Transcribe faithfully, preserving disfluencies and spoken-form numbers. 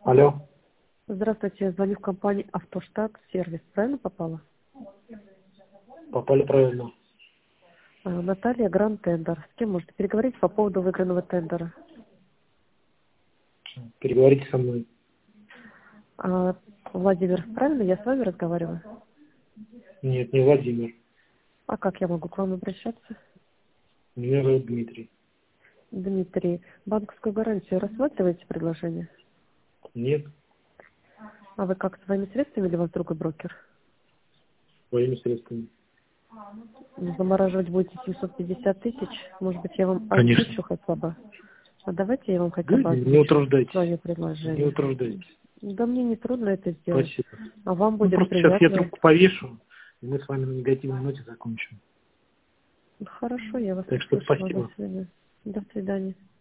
Алло. Здравствуйте, я звоню в компанию «Автоштат Сервис». Правильно попала? Попали правильно. А, Наталья, Гранд Тендер. С кем можете переговорить по поводу выигранного тендера? Переговорите со мной. А, Владимир, правильно я с вами разговариваю? Нет, не Владимир. А как я могу к вам обращаться? Меня зовут Дмитрий. Дмитрий, банковскую гарантию рассматриваете предложение? Нет, А вы как, своими средствами или у вас другой брокер? своими средствами. Ну, замораживать будете семьсот пятьдесят тысяч? Может быть, я вам Конечно. озвучу хотя бы? А давайте я вам хотя Да, бы не озвучу утруждайтесь. свое Не предложение. утруждайтесь. Да мне не трудно это сделать. Спасибо. А вам Ну, будет просто сейчас я приятно. трубку повешу, и мы с вами на негативной ноте закончим. Хорошо, я вас Так что услышала. До спасибо. свидания. До свидания.